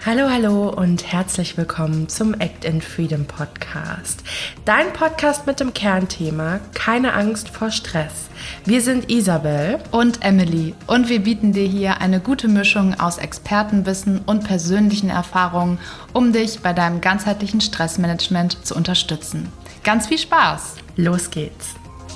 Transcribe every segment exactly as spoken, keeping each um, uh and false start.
Hallo, hallo und herzlich willkommen zum Act in Freedom Podcast. Dein Podcast mit dem Kernthema Keine Angst vor Stress. Wir sind Isabel und Emily und wir bieten dir hier eine gute Mischung aus Expertenwissen und persönlichen Erfahrungen, um dich bei deinem ganzheitlichen Stressmanagement zu unterstützen. Ganz viel Spaß! Los geht's!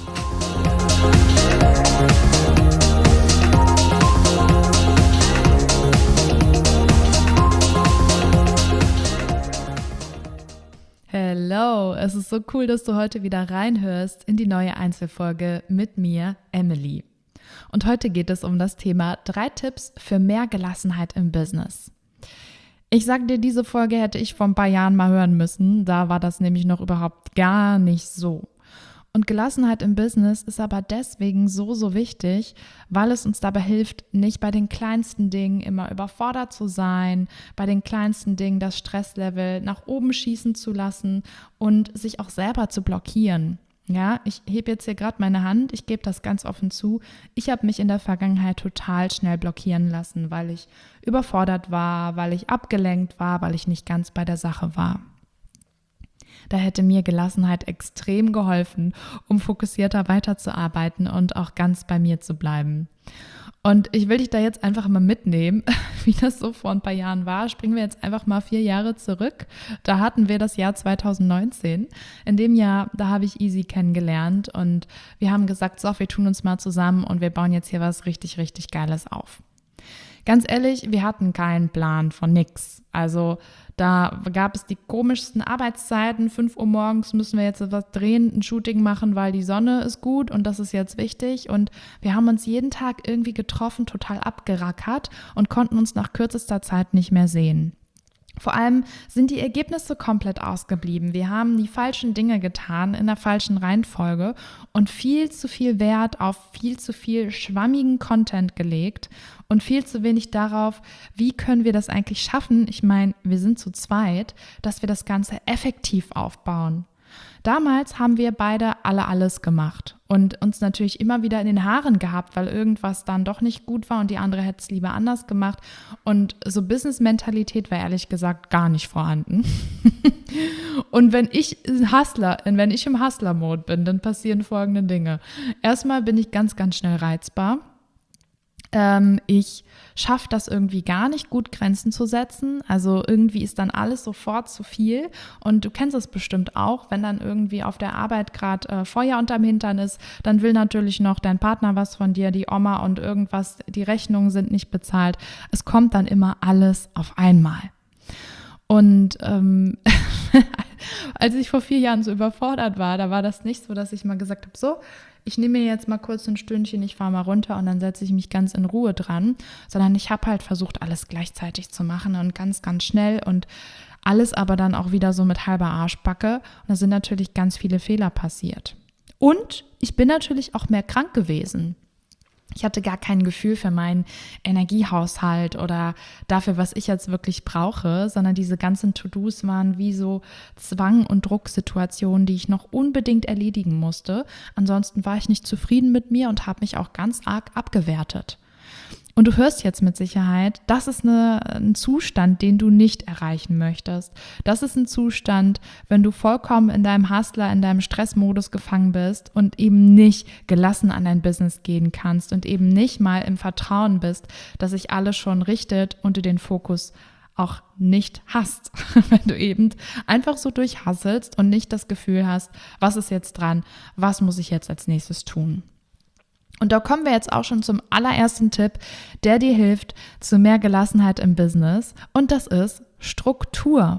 Hello, es ist so cool, dass du heute wieder reinhörst in die neue Einzelfolge mit mir, Emily. Und heute geht es um das Thema drei Tipps für mehr Gelassenheit im Business. Ich sag dir, diese Folge hätte ich vor ein paar Jahren mal hören müssen, da war das nämlich noch überhaupt gar nicht so. Und Gelassenheit im Business ist aber deswegen so, so wichtig, weil es uns dabei hilft, nicht bei den kleinsten Dingen immer überfordert zu sein, bei den kleinsten Dingen das Stresslevel nach oben schießen zu lassen und sich auch selber zu blockieren. Ja, ich hebe jetzt hier gerade meine Hand, ich gebe das ganz offen zu. Ich habe mich in der Vergangenheit total schnell blockieren lassen, weil ich überfordert war, weil ich abgelenkt war, weil ich nicht ganz bei der Sache war. Da hätte mir Gelassenheit extrem geholfen, um fokussierter weiterzuarbeiten und auch ganz bei mir zu bleiben. Und ich will dich da jetzt einfach mal mitnehmen, wie das so vor ein paar Jahren war. Springen wir jetzt einfach mal vier Jahre zurück. Da hatten wir das Jahr zwanzig neunzehn. In dem Jahr, da habe ich Easy kennengelernt und wir haben gesagt, so, wir tun uns mal zusammen und wir bauen jetzt hier was richtig, richtig Geiles auf. Ganz ehrlich, wir hatten keinen Plan von nix. Also da gab es die komischsten Arbeitszeiten. fünf Uhr morgens müssen wir jetzt etwas drehen, ein Shooting machen, weil die Sonne ist gut und das ist jetzt wichtig. Und wir haben uns jeden Tag irgendwie getroffen, total abgerackert und konnten uns nach kürzester Zeit nicht mehr sehen. Vor allem sind die Ergebnisse komplett ausgeblieben. Wir haben die falschen Dinge getan in der falschen Reihenfolge und viel zu viel Wert auf viel zu viel schwammigen Content gelegt und viel zu wenig darauf, wie können wir das eigentlich schaffen? Ich meine, wir sind zu zweit, dass wir das Ganze effektiv aufbauen. Damals haben wir beide alle alles gemacht und uns natürlich immer wieder in den Haaren gehabt, weil irgendwas dann doch nicht gut war und die andere hätte es lieber anders gemacht. Und so Business-Mentalität war ehrlich gesagt gar nicht vorhanden. Und wenn ich Hustler, wenn ich im Hustler-Mode bin, dann passieren folgende Dinge. Erstmal bin ich ganz, ganz schnell reizbar. Ähm, ich schaffe das irgendwie gar nicht gut, Grenzen zu setzen. Also irgendwie ist dann alles sofort zu viel. Und du kennst es bestimmt auch, wenn dann irgendwie auf der Arbeit gerade äh, Feuer unterm Hintern ist, dann will natürlich noch dein Partner was von dir, die Oma und irgendwas, die Rechnungen sind nicht bezahlt. Es kommt dann immer alles auf einmal. Und ähm, als ich vor vier Jahren so überfordert war, da war das nicht so, dass ich mal gesagt habe, so, ich nehme mir jetzt mal kurz ein Stündchen, ich fahre mal runter und dann setze ich mich ganz in Ruhe dran, sondern ich habe halt versucht, alles gleichzeitig zu machen und ganz, ganz schnell und alles aber dann auch wieder so mit halber Arschbacke und da sind natürlich ganz viele Fehler passiert. Und ich bin natürlich auch mehr krank gewesen. Ich hatte gar kein Gefühl für meinen Energiehaushalt oder dafür, was ich jetzt wirklich brauche, sondern diese ganzen To-Dos waren wie so Zwang- und Drucksituationen, die ich noch unbedingt erledigen musste. Ansonsten war ich nicht zufrieden mit mir und habe mich auch ganz arg abgewertet. Und du hörst jetzt mit Sicherheit, das ist eine, ein Zustand, den du nicht erreichen möchtest. Das ist ein Zustand, wenn du vollkommen in deinem Hustler, in deinem Stressmodus gefangen bist und eben nicht gelassen an dein Business gehen kannst und eben nicht mal im Vertrauen bist, dass sich alles schon richtet und du den Fokus auch nicht hast, wenn du eben einfach so durchhasselst und nicht das Gefühl hast, was ist jetzt dran, was muss ich jetzt als nächstes tun. Und da kommen wir jetzt auch schon zum allerersten Tipp, der dir hilft zu mehr Gelassenheit im Business. Und das ist Struktur.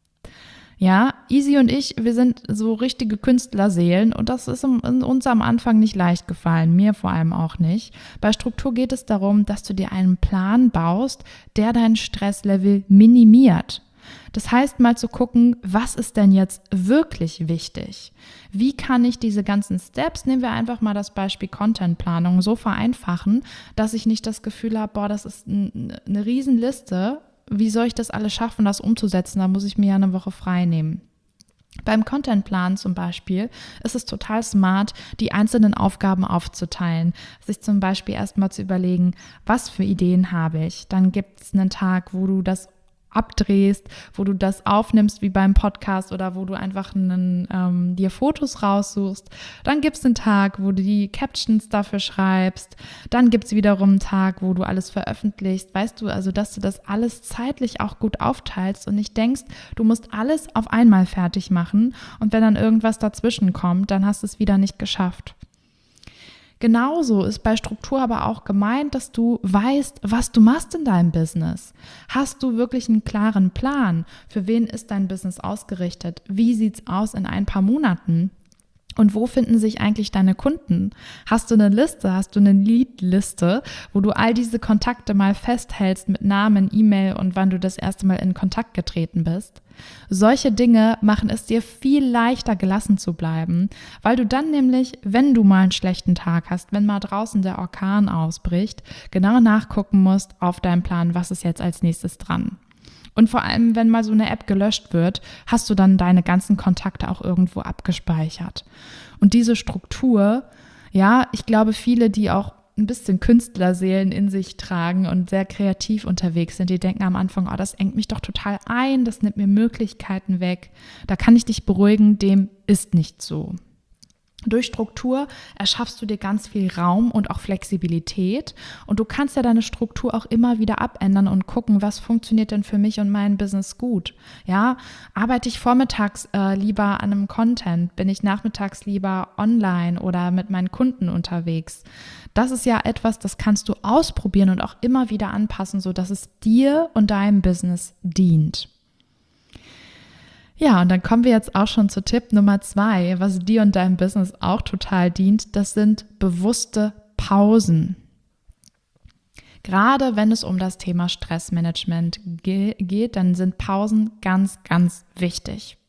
Ja, Easy und ich, wir sind so richtige Künstlerseelen und das ist uns am Anfang nicht leicht gefallen, mir vor allem auch nicht. Bei Struktur geht es darum, dass du dir einen Plan baust, der dein Stresslevel minimiert. Das heißt, mal zu gucken, was ist denn jetzt wirklich wichtig? Wie kann ich diese ganzen Steps, nehmen wir einfach mal das Beispiel Contentplanung, so vereinfachen, dass ich nicht das Gefühl habe, boah, das ist eine Riesenliste, wie soll ich das alles schaffen, das umzusetzen? Da muss ich mir ja eine Woche frei nehmen. Beim Contentplan zum Beispiel ist es total smart, die einzelnen Aufgaben aufzuteilen. Sich zum Beispiel erstmal zu überlegen, was für Ideen habe ich. Dann gibt es einen Tag, wo du das abdrehst, wo du das aufnimmst wie beim Podcast oder wo du einfach einen, ähm, dir Fotos raussuchst. Dann gibt es einen Tag, wo du die Captions dafür schreibst. Dann gibt es wiederum einen Tag, wo du alles veröffentlichst. Weißt du, also dass du das alles zeitlich auch gut aufteilst und nicht denkst, du musst alles auf einmal fertig machen und wenn dann irgendwas dazwischen kommt, dann hast du es wieder nicht geschafft. Genauso ist bei Struktur aber auch gemeint, dass du weißt, was du machst in deinem Business. Hast du wirklich einen klaren Plan? Für wen ist dein Business ausgerichtet? Wie sieht's aus in ein paar Monaten? Und wo finden sich eigentlich deine Kunden? Hast du eine Liste, hast du eine Lead-Liste, wo du all diese Kontakte mal festhältst mit Namen, E-Mail und wann du das erste Mal in Kontakt getreten bist? Solche Dinge machen es dir viel leichter, gelassen zu bleiben, weil du dann nämlich, wenn du mal einen schlechten Tag hast, wenn mal draußen der Orkan ausbricht, genau nachgucken musst auf deinem Plan, was ist jetzt als nächstes dran. Und vor allem, wenn mal so eine App gelöscht wird, hast du dann deine ganzen Kontakte auch irgendwo abgespeichert. Und diese Struktur, ja, ich glaube, viele, die auch ein bisschen Künstlerseelen in sich tragen und sehr kreativ unterwegs sind, die denken am Anfang, oh, das engt mich doch total ein, das nimmt mir Möglichkeiten weg. Da kann ich dich beruhigen, dem ist nicht so. Durch Struktur erschaffst du dir ganz viel Raum und auch Flexibilität und du kannst ja deine Struktur auch immer wieder abändern und gucken, was funktioniert denn für mich und mein Business gut. Ja, arbeite ich vormittags äh, lieber an einem Content, bin ich nachmittags lieber online oder mit meinen Kunden unterwegs. Das ist ja etwas, das kannst du ausprobieren und auch immer wieder anpassen, sodass es dir und deinem Business dient. Ja, und dann kommen wir jetzt auch schon zu Tipp Nummer zwei, was dir und deinem Business auch total dient. Das sind bewusste Pausen. Gerade wenn es um das Thema Stressmanagement ge- geht, dann sind Pausen ganz, ganz wichtig.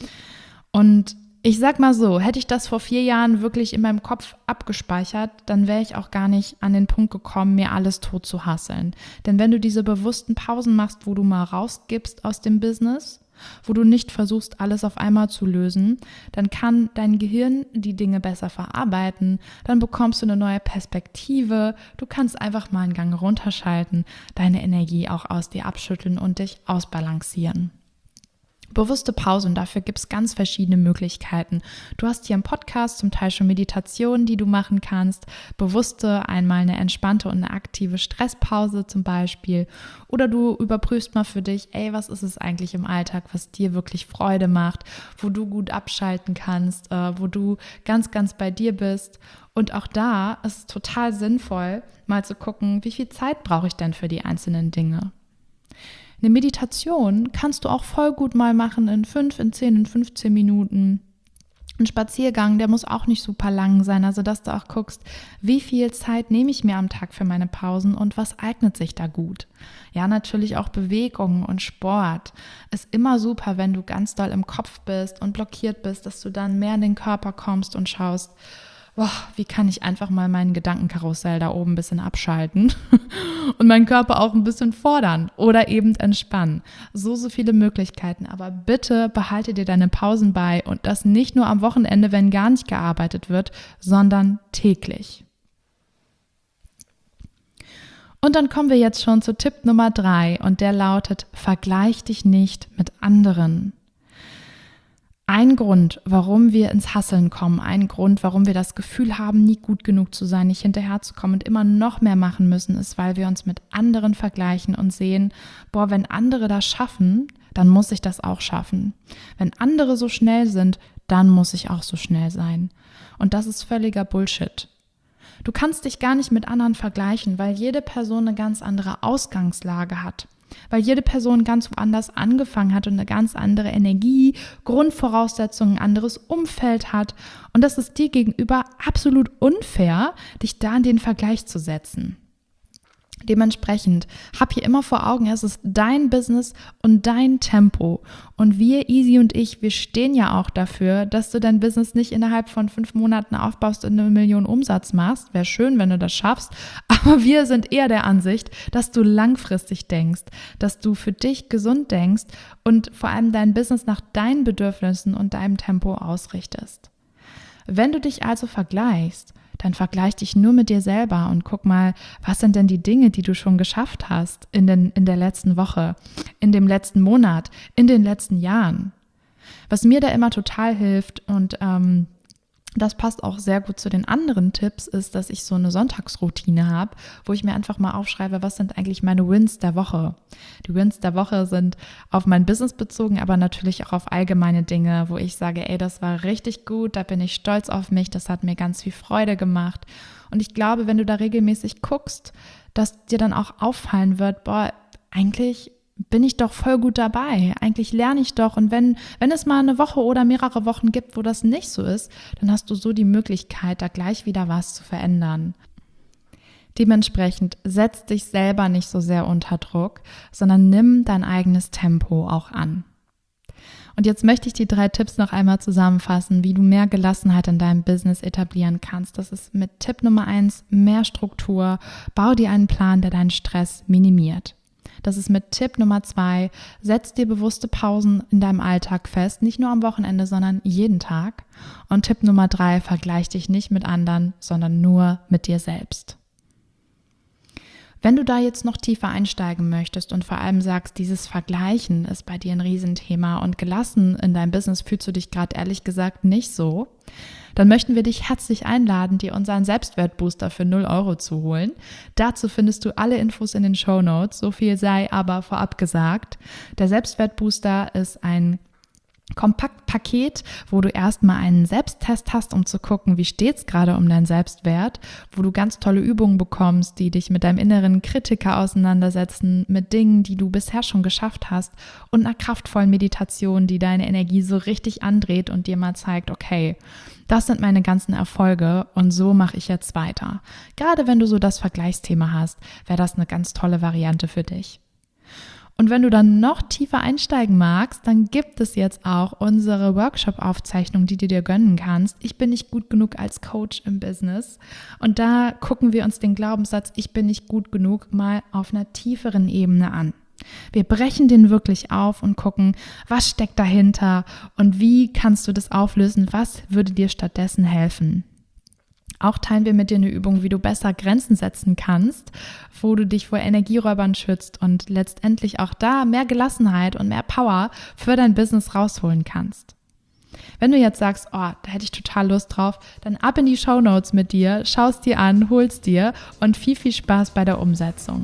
Und ich sag mal so, hätte ich das vor vier Jahren wirklich in meinem Kopf abgespeichert, dann wäre ich auch gar nicht an den Punkt gekommen, mir alles tot zu hasseln. Denn wenn du diese bewussten Pausen machst, wo du mal rausgibst aus dem Business, wo du nicht versuchst, alles auf einmal zu lösen, dann kann dein Gehirn die Dinge besser verarbeiten, dann bekommst du eine neue Perspektive, du kannst einfach mal einen Gang runterschalten, deine Energie auch aus dir abschütteln und dich ausbalancieren. Bewusste Pausen, dafür gibt es ganz verschiedene Möglichkeiten. Du hast hier im Podcast zum Teil schon Meditationen, die du machen kannst. Bewusste, einmal eine entspannte und eine aktive Stresspause zum Beispiel. Oder du überprüfst mal für dich, ey, was ist es eigentlich im Alltag, was dir wirklich Freude macht, wo du gut abschalten kannst, äh, wo du ganz, ganz bei dir bist. Und auch da ist es total sinnvoll, mal zu gucken, wie viel Zeit brauche ich denn für die einzelnen Dinge. Eine Meditation kannst du auch voll gut mal machen in fünf, in zehn, in fünfzehn Minuten. Ein Spaziergang, der muss auch nicht super lang sein, also dass du auch guckst, wie viel Zeit nehme ich mir am Tag für meine Pausen und was eignet sich da gut. Ja, natürlich auch Bewegung und Sport. Ist immer super, wenn du ganz doll im Kopf bist und blockiert bist, dass du dann mehr in den Körper kommst und schaust, boah, wie kann ich einfach mal meinen Gedankenkarussell da oben ein bisschen abschalten und meinen Körper auch ein bisschen fordern oder eben entspannen. So, so viele Möglichkeiten, aber bitte behalte dir deine Pausen bei und das nicht nur am Wochenende, wenn gar nicht gearbeitet wird, sondern täglich. Und dann kommen wir jetzt schon zu Tipp Nummer drei und der lautet, vergleich dich nicht mit anderen. Ein Grund, warum wir ins Hasseln kommen, ein Grund, warum wir das Gefühl haben, nie gut genug zu sein, nicht hinterherzukommen und immer noch mehr machen müssen, ist, weil wir uns mit anderen vergleichen und sehen, boah, wenn andere das schaffen, dann muss ich das auch schaffen. Wenn andere so schnell sind, dann muss ich auch so schnell sein. Und das ist völliger Bullshit. Du kannst dich gar nicht mit anderen vergleichen, weil jede Person eine ganz andere Ausgangslage hat. Weil jede Person ganz woanders angefangen hat und eine ganz andere Energie, Grundvoraussetzungen, ein anderes Umfeld hat. Und das ist dir gegenüber absolut unfair, dich da in den Vergleich zu setzen. Dementsprechend, hab hier immer vor Augen, es ist dein Business und dein Tempo. Und wir, Easy und ich, wir stehen ja auch dafür, dass du dein Business nicht innerhalb von fünf Monaten aufbaust und eine Million Umsatz machst. Wäre schön, wenn du das schaffst. Aber wir sind eher der Ansicht, dass du langfristig denkst, dass du für dich gesund denkst und vor allem dein Business nach deinen Bedürfnissen und deinem Tempo ausrichtest. Wenn du dich also vergleichst, dann vergleich dich nur mit dir selber und guck mal, was sind denn die Dinge, die du schon geschafft hast in, den, in der letzten Woche, in dem letzten Monat, in den letzten Jahren. Was mir da immer total hilft und ähm, das passt auch sehr gut zu den anderen Tipps, ist, dass ich so eine Sonntagsroutine habe, wo ich mir einfach mal aufschreibe, was sind eigentlich meine Wins der Woche. Die Wins der Woche sind auf mein Business bezogen, aber natürlich auch auf allgemeine Dinge, wo ich sage, ey, das war richtig gut, da bin ich stolz auf mich, das hat mir ganz viel Freude gemacht. Und ich glaube, wenn du da regelmäßig guckst, dass dir dann auch auffallen wird, boah, eigentlich bin ich doch voll gut dabei. Eigentlich lerne ich doch. Und wenn, wenn es mal eine Woche oder mehrere Wochen gibt, wo das nicht so ist, dann hast du so die Möglichkeit, da gleich wieder was zu verändern. Dementsprechend setz dich selber nicht so sehr unter Druck, sondern nimm dein eigenes Tempo auch an. Und jetzt möchte ich die drei Tipps noch einmal zusammenfassen, wie du mehr Gelassenheit in deinem Business etablieren kannst. Das ist mit Tipp Nummer eins, mehr Struktur. Bau dir einen Plan, der deinen Stress minimiert. Das ist mit Tipp Nummer zwei, setz dir bewusste Pausen in deinem Alltag fest, nicht nur am Wochenende, sondern jeden Tag. Und Tipp Nummer drei, vergleich dich nicht mit anderen, sondern nur mit dir selbst. Wenn du da jetzt noch tiefer einsteigen möchtest und vor allem sagst, dieses Vergleichen ist bei dir ein Riesenthema und gelassen in deinem Business fühlst du dich gerade ehrlich gesagt nicht so, dann möchten wir dich herzlich einladen, dir unseren Selbstwertbooster für null Euro zu holen. Dazu findest du alle Infos in den Shownotes, so viel sei aber vorab gesagt. Der Selbstwertbooster ist ein Kompaktpaket, wo du erstmal einen Selbsttest hast, um zu gucken, wie steht es gerade um deinen Selbstwert, wo du ganz tolle Übungen bekommst, die dich mit deinem inneren Kritiker auseinandersetzen, mit Dingen, die du bisher schon geschafft hast und einer kraftvollen Meditation, die deine Energie so richtig andreht und dir mal zeigt, okay, das sind meine ganzen Erfolge und so mache ich jetzt weiter. Gerade wenn du so das Vergleichsthema hast, wäre das eine ganz tolle Variante für dich. Und wenn du dann noch tiefer einsteigen magst, dann gibt es jetzt auch unsere Workshop-Aufzeichnung, die du dir gönnen kannst. Ich bin nicht gut genug als Coach im Business. Und da gucken wir uns den Glaubenssatz, ich bin nicht gut genug, mal auf einer tieferen Ebene an. Wir brechen den wirklich auf und gucken, was steckt dahinter und wie kannst du das auflösen, was würde dir stattdessen helfen. Auch teilen wir mit dir eine Übung, wie du besser Grenzen setzen kannst, wo du dich vor Energieräubern schützt und letztendlich auch da mehr Gelassenheit und mehr Power für dein Business rausholen kannst. Wenn du jetzt sagst, oh, da hätte ich total Lust drauf, dann ab in die Shownotes mit dir, schaust dir an, holst dir und viel, viel Spaß bei der Umsetzung.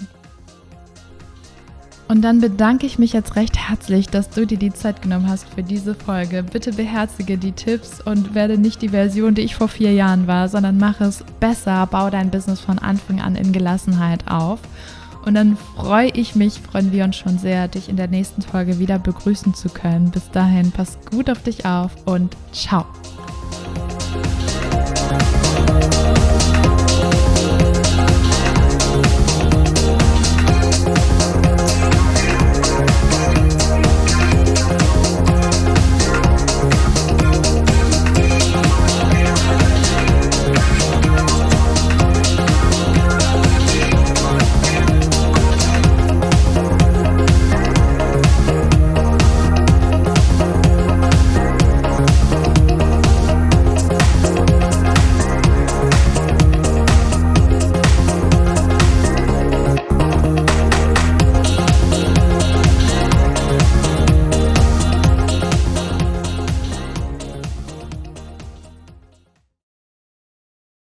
Und dann bedanke ich mich jetzt recht herzlich, dass du dir die Zeit genommen hast für diese Folge. Bitte beherzige die Tipps und werde nicht die Version, die ich vor vier Jahren war, sondern mach es besser, bau dein Business von Anfang an in Gelassenheit auf. Und dann freue ich mich, freuen wir uns schon sehr, dich in der nächsten Folge wieder begrüßen zu können. Bis dahin, pass gut auf dich auf und ciao.